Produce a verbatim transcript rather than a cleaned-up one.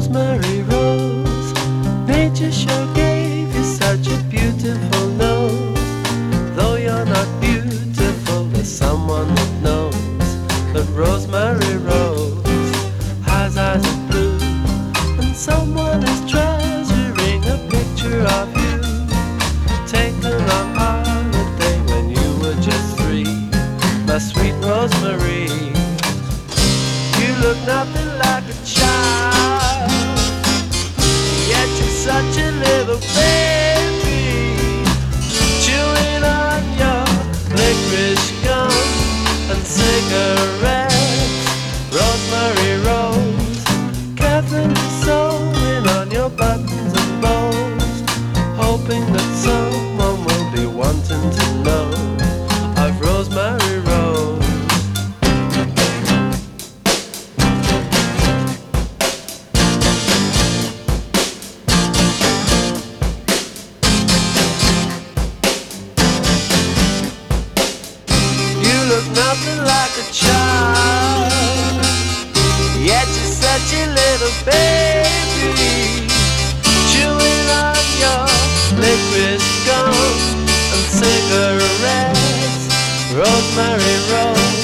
Rosemary Rose, nature sure gave you such a beautiful nose. Though you're not beautiful, there's someone that knows that Rosemary Rose has eyes of blue, and someone is treasuring a picture of you, taken on holiday when you were just three. My sweet Rosemary, you look nothing like a child, yet you're such a little baby, chewing on your licorice gum and cigarettes. Rosemary Rose, carefully sewing on your buttons and bows, hoping that someone will be wanting to know of Rosemary Rose. You look nothing like a child, yet you're such a little baby, chewing on your licorice gum and cigarettes. Rosemary Rose.